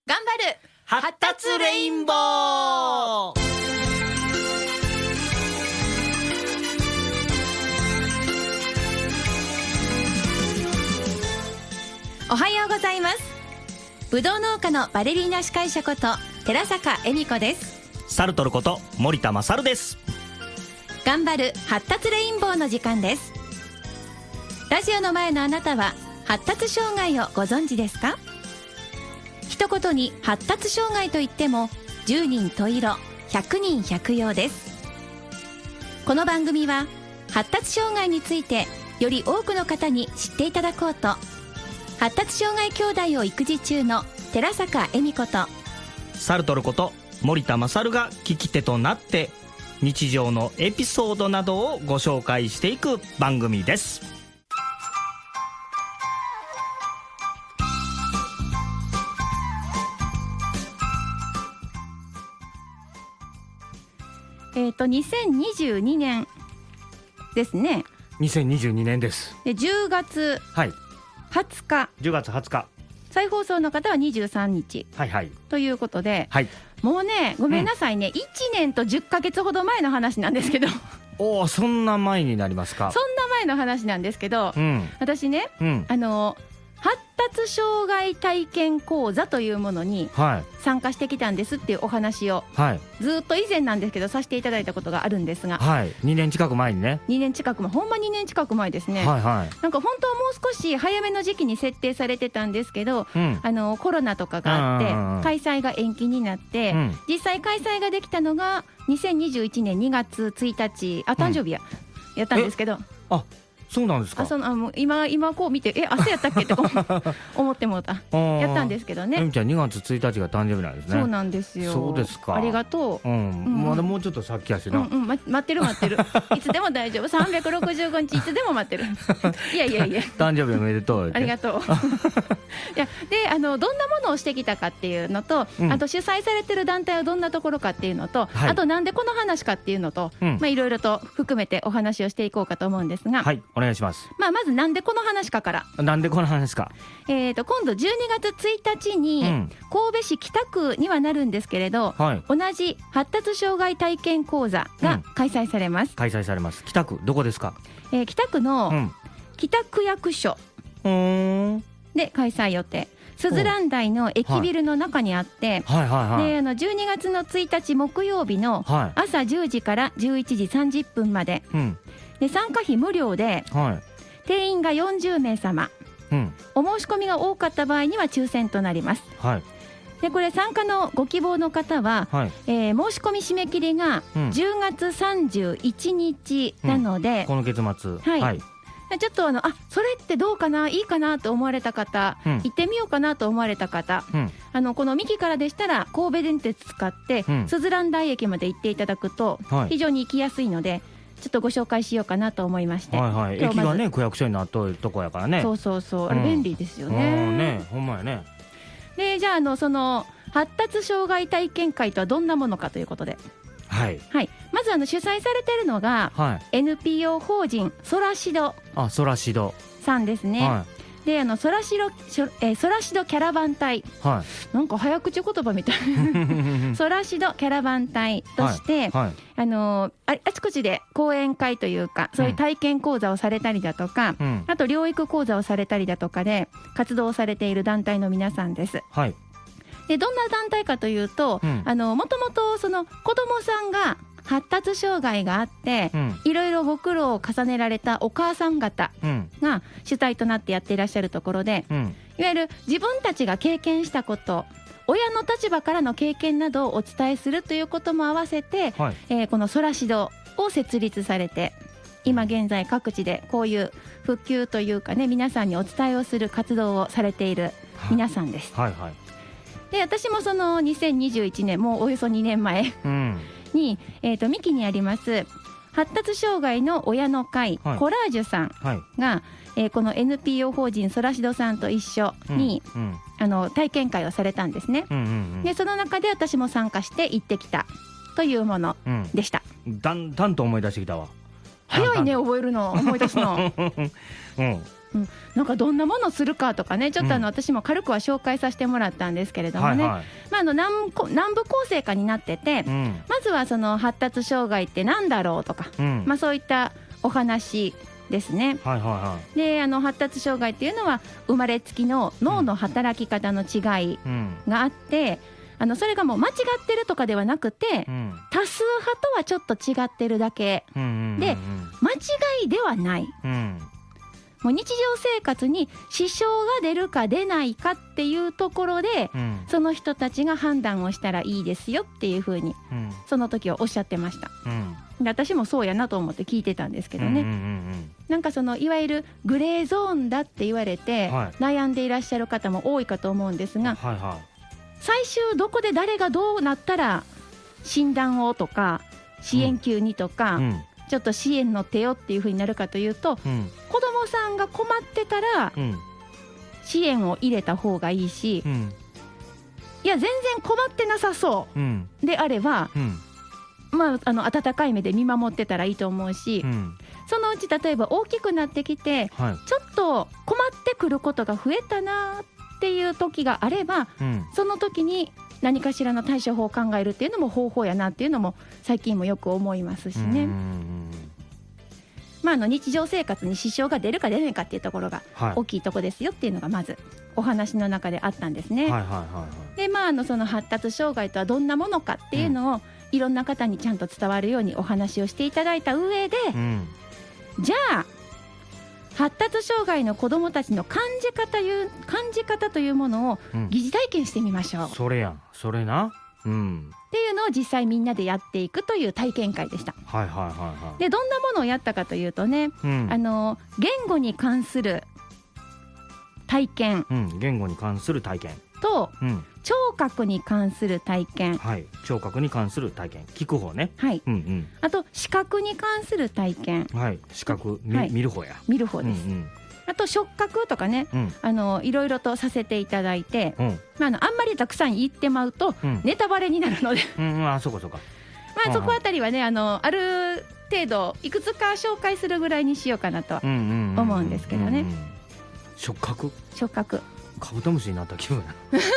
頑張る発達レインボー。 おはようございます。ぶどう農家のバレリーナ司会者こと寺坂恵美子です。 サルトルこと森田勝です。 頑張る発達レインボーの時間です。ラジオの前のあなたは発達障害をご存知ですか？一言に発達障害といっても10人十色100人百様です。この番組は発達障害についてより多くの方に知っていただこうと、発達障害兄弟を育児中の寺坂恵美子とサルトルこと森田勝が聞き手となって日常のエピソードなどをご紹介していく番組です。 2022年ですね。 2022年です。 で10月20日、 10月20日再放送の方は23日、ということで、もうね、ごめんなさいね、1年と10ヶ月ほど前の話なんですけどおお、そんな前になりますか？ そんな前の話なんですけど、私ね、発達障害体験講座というものに参加してきたんですっていうお話を、ずっと以前なんですけどさせていただいたことがあるんですが、 2年近く前にね。 2年近く前、ほんま2年近く前ですね。なんか本当はもう少し早めの時期に設定されてたんですけど、コロナとかがあって開催が延期になって、実際開催ができたのが2021年2月1日、誕生日やったんですけど、 そうなんですか？ 今こう見て明日やったっけって思ってもうたやったんですけどね。 えみちゃん2月1日が誕生日なんですね。 そうなんですよ。 そうですか。 ありがとう。 まだもうちょっと先やしな。 待ってるいつでも大丈夫。365日いつでも待ってるいや誕生日おめでとう。 ありがとういやで、どんなものをしてきたかっていうのと、あと主催されてる団体はどんなところかっていうのと、あとなんでこの話かっていうのと、いろいろと含めてお話をしていこうかと思うんですが、 お願いします。 まずなんでこの話かから。 なんでこの話か。 今度12月1日に神戸市北区にはなるんですけれど、同じ発達障害体験講座が開催されます。 北区どこですか？ 北区の北区役所で開催予定。すずらん台の駅ビルの中にあって、12月の1日木曜日の朝10時から11時30分まで、で参加費無料で、定員が40名様、お申し込みが多かった場合には抽選となります。でこれ参加のご希望の方は、申し込み締め切りが10月31日なので、 この月末、 ちょっとそれってどうかな、いいかなと思われた方、行ってみようかなと思われた方、この右からでしたら神戸電鉄使ってすずらん台駅まで行っていただくと非常に行きやすいので、ちょっとご紹介しようかなと思いまして、 駅がね区役所になっとるとこやからね。 あれ便利ですよね。 ほんまやね。 でじゃあその発達障害体験会とはどんなものかということで、まず主催されているのが、NPO 法人ソラシドさんですね。でソラシドキャラバン隊、なんか早口言葉みたいソラシドキャラバン隊として、あちこちで講演会というか、そういう体験講座をされたりだとか、あと療育講座をされたりだとかで活動をされている団体の皆さんです。でどんな団体かというと、もともとその子どもさんが発達障害があって、いろいろご苦労を重ねられたお母さん方が主体となってやっていらっしゃるところで、いわゆる自分たちが経験したこと、親の立場からの経験などをお伝えするということも合わせて、このソラシドを設立されて、今現在各地でこういう普及というかね、皆さんにお伝えをする活動をされている皆さんです。で私もその2021年、もうおよそ2年前に、三木にあります発達障害の親の会、コラージュさんが、この NPO 法人ソラシドさんと一緒に、体験会をされたんですね。でその中で私も参加して行ってきたというものでした。 だんだんと思い出してきたわ。 早いね、覚えるの、思い出すのなんかどんなものするかとかね、ちょっと私も軽くは紹介させてもらったんですけれどもね、南部構成化になってて、まずはその発達障害ってなんだろうとか、そういったお話ですね。で発達障害っていうのは生まれつきの脳の働き方の違いがあって、それがもう間違ってるとかではなくて、多数派とはちょっと違ってるだけで、間違いではない、もう日常生活に支障が出るか出ないかっていうところで、その人たちが判断をしたらいいですよっていうふうに、その時はおっしゃってました。で私もそうやなと思って聞いてたんですけどね、なんかそのいわゆるグレーゾーンだって言われて悩んでいらっしゃる方も多いかと思うんですが、最終どこで誰がどうなったら診断をとか支援級にとか、ちょっと支援の手をっていう風になるかというと、子どもさんが困ってたら支援を入れた方がいいし、いや全然困ってなさそうであれば、温かい目で見守ってたらいいと思うし、そのうち例えば大きくなってきて、ちょっと困ってくることが増えたなっていう時があれば、その時に何かしらの対処法を考えるっていうのも方法やなっていうのも最近もよく思いますしね。日常生活に支障が出るか出ないかっていうところが大きいところですよっていうのがまずお話の中であったんですね。でその発達障害とはどんなものかっていうのをいろんな方にちゃんと伝わるようにお話をしていただいた上で、じゃあ発達障害の子どもたちの感じ方というものを疑似体験してみましょう。 それな、 っていうのを実際みんなでやっていくという体験会でした。でどんなものをやったかというとね、言語に関する体験、 言語に関する体験と、聴覚に関する体験、 聴覚に関する体験、聞く方ね、 あと視覚に関する体験、 視覚、見る方や、 見る方です、あと触覚とかね、いろいろとさせていただいて、あんまりたくさん言ってまうとネタバレになるので、 そうかそこあたりはね、ある程度いくつか紹介するぐらいにしようかなとは思うんですけどね。 触覚カブトムシになった気分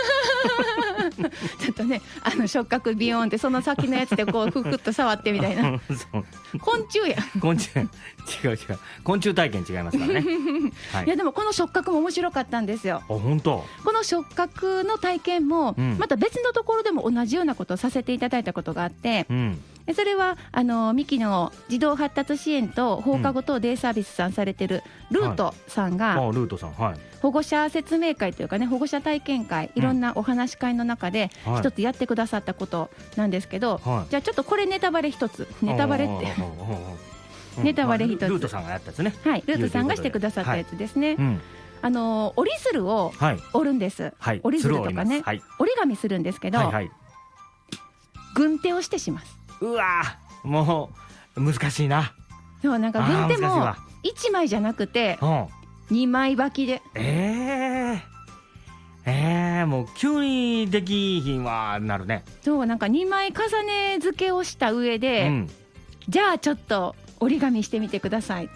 ちょっとね、触覚ビヨーンってその先のやつでこうふっと触ってみたいな昆虫や違う昆虫体験違いますからね、 いやでもこの触覚も面白かったんですよ。 本当。 この触覚の体験もまた別のところでも同じようなことをさせていただいたことがあって、それはミキの児童発達支援と放課後等デイサービスさんされてるルートさんが、保護者説明会というかね、保護者体験会、いろんなお話し会の中で一つやってくださったことなんですけど、じゃあちょっとこれネタバレ一つ、ネタバレってネタバレ一つ、 ルートさんがやったやつね。 ルートさんがしてくださったやつですね。折り鶴を折るんです。折り鶴とかね、折り紙するんですけど、軍手をしてします。 うわもう難しいな。 そう、なんか軍手も1枚じゃなくて2枚履きで、 もう急にできひんわなるね。 そう、なんか2枚重ね付けをした上で、じゃあちょっと折り紙してみてください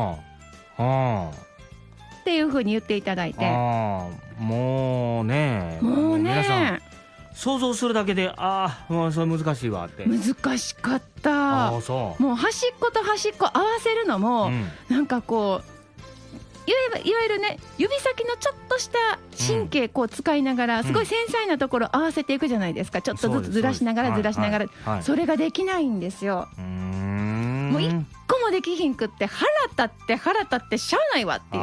っていうふうに言っていただいて、 もうね皆さん想像するだけでもうそれ難しいわって。 難しかった。もう端っこと端っこ合わせるのも、なんかこういわゆるね、指先のちょっとした神経こう使いながら、すごい繊細なところ合わせていくじゃないですか。ちょっとずつずらしながらそれができないんですよ。もう一個もできひんくって、腹立ってしゃあないわっていう。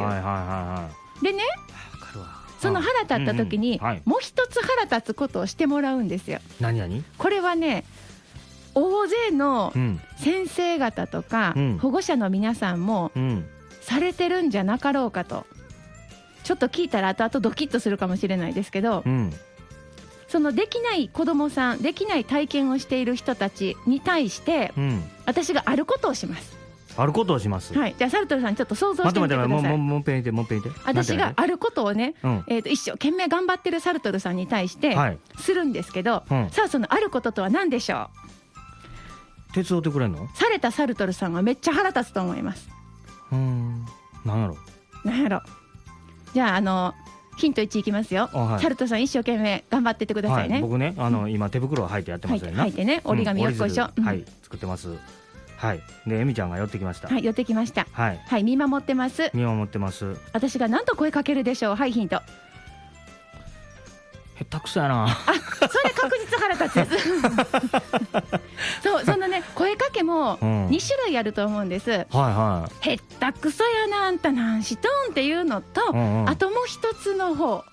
でね、その腹立った時にもう一つ腹立つことをしてもらうんですよ。 何？ これはね、大勢の先生方とか保護者の皆さんもされてるんじゃなかろうかと。ちょっと聞いたら後々ドキッとするかもしれないですけど、そのできない子どもさん、できない体験をしている人たちに対して、私があることをします。 あることをします。 じゃあサルトルさんちょっと想像してみてください。 もう一遍言って。 私があることをね、一生懸命頑張ってるサルトルさんに対してするんですけど、さあそのあることとは何でしょう？手伝ってくれんの？ されたサルトルさんはめっちゃ腹立つと思います。 なんやろ。 なんやろ。じゃあヒント1いきますよ。サルトさん一生懸命頑張ってってくださいね。 僕ね今手袋を履いてやってますよね。 履いてね、折り紙よっこいしょ。 はい作ってます。はいでエミちゃんが寄ってきました。 はい寄ってきました。はい見守ってます。 見守ってます。 私が何と声かけるでしょう。はいヒント。 下手くそやな。 それ確実腹立つやつ。そうそのね声かけも2種類あると思うんです。下手くそやなあんたなんしとんっていうのと、あともう一つの方。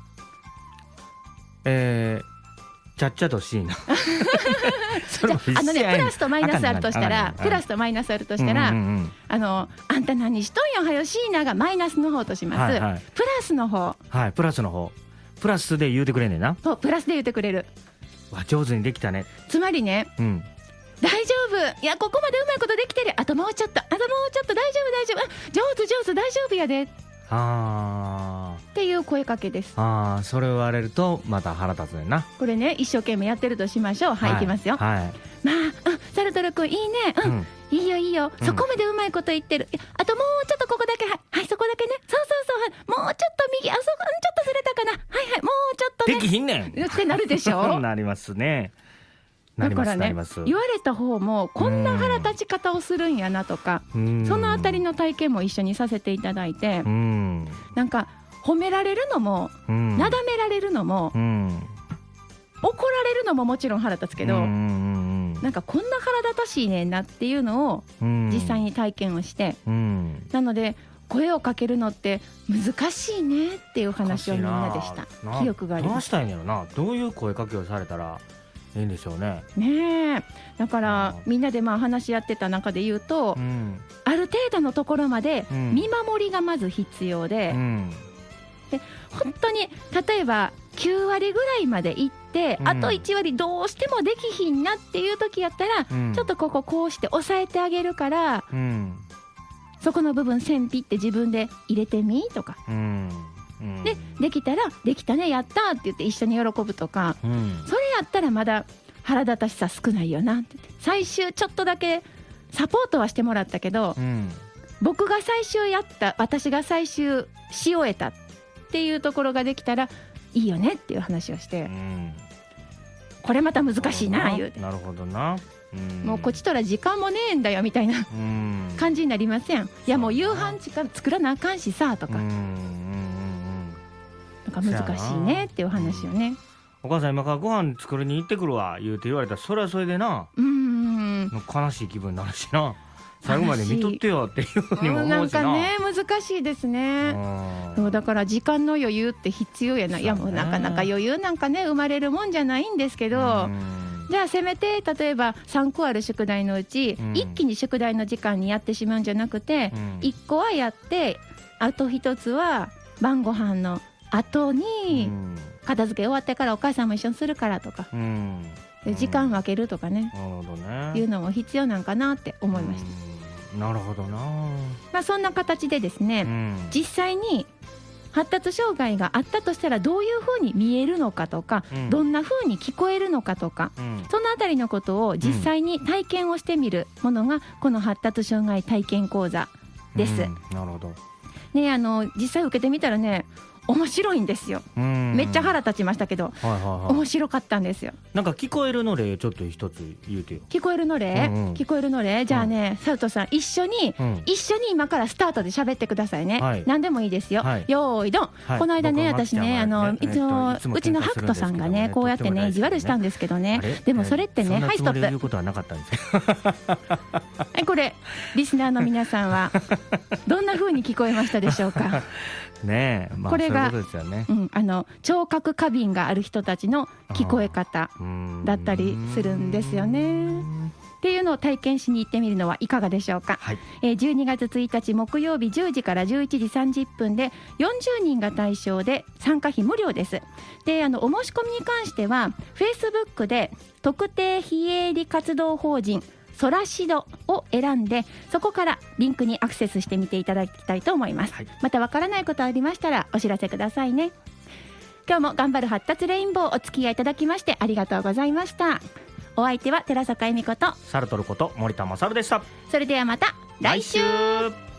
ちゃっちゃとしいな。 プラスとマイナスあるとしたら、プラスとマイナスあるとしたら、あんた何しとんやはよしいながマイナスの方とします。プラスの方。 プラスの方。プラスで言うてくれんねんな。 そうプラスで言うてくれる。 わ上手にできたね。 つまりね、大丈夫、いやここまでうまいことできてる、あともうちょっと、あともうちょっと、大丈夫大丈夫、上手大丈夫やでっていう声かけです。 それを言われるとまた腹立つねんな。 これね一生懸命やってるとしましょう。いきますよ。まあサルトル君いいね、いいよいいよ、そこまでうまいこと言ってる、あともうちょっとここだけ、はいそこだけね、そうもうちょっと右、あそこちょっとずれたかな、もうちょっとねできひんねんってなるでしょ。 なりますね。 だからね言われた方もこんな腹立ち方をするんやなとか、そのあたりの体験も一緒にさせていただいて、なんか褒められるのも、なだめられるのも、怒られるのももちろん腹立つけど、なんかこんな腹立たしいねんなっていうのを実際に体験をして、なので声をかけるのって難しいねっていう話をみんなでした記憶があります。 どうしたいんやろな。どういう声かけをされたらいいんでしょうね。 だからみんなで話し合ってた中で言うと、ある程度のところまで見守りがまず必要で、で本当に例えば9割ぐらいまでいって、あと1割どうしてもできひんなっていう時やったら、ちょっとこうして抑えてあげるから、そこの部分線ピって自分で入れてみとか、できたらできたねやったって言って一緒に喜ぶとか、それやったらまだ腹立たしさ少ないよなって。最終ちょっとだけサポートはしてもらったけど、僕が最終やった、私が最終し終えたっていうところができたらいいよねっていう話をして、これまた難しいな言うて。 なるほどな。 もうこっちとら時間もねえんだよみたいな感じになりません？いやもう夕飯作らなあかんしさとか、なんか難しいねっていう話をね。 お母さん今からご飯作りに行ってくるわ言うて言われたら、それはそれでな、悲しい気分になるしな。最後まで見とってよっていうふうにも思うしな。なんかね難しいですね。そうだから時間の余裕って必要やな。いやもうなかなか余裕なんかね生まれるもんじゃないんですけど、じゃあせめて例えば3個ある宿題のうち、一気に宿題の時間にやってしまうんじゃなくて、1個はやってあと1つは晩ご飯の後に片付け終わってからお母さんも一緒にするからとか、で時間分けるとかね、いうのも必要なんかなって思いました。 なるほどな。 そんな形でですね、実際に発達障害があったとしたらどういうふうに見えるのかとか、どんなふうに聞こえるのかとか、そのあたりのことを実際に体験をしてみるものがこの発達障害体験講座です。 なるほどね。実際受けてみたらね面白いんですよ。めっちゃ腹立ちましたけど、面白かったんですよ。 なんか聞こえるの例ちょっと一つ言うてよ。 聞こえるの例、聞こえるの例。じゃあね、サウトさん一緒に今からスタートで喋ってくださいね。何でもいいですよ。よーいどん。この間ね私ねいつもうちのハクトさんがねこうやってね意地悪したんですけどね。でもそれってね、はいストップ。 言うことはなかったんですこれリスナーの皆さんはどんな風に聞こえましたでしょうか。 ねえ、これが聴覚過敏がある人たちの聞こえ方だったりするんですよね。っていうのを体験しに行ってみるのはいかがでしょうか。12月1日木曜日10時から11時30分で40人が対象で参加費無料です。でお申し込みに関しては Facebook で特定非営利活動法人ソラシドを選んで、そこからリンクにアクセスしてみていただきたいと思います。またわからないことありましたらお知らせくださいね。今日も頑張る発達レインボーお付き合いいただきましてありがとうございました。お相手は寺坂恵美子とサルトルこと森田勝でした。 それではまた来週。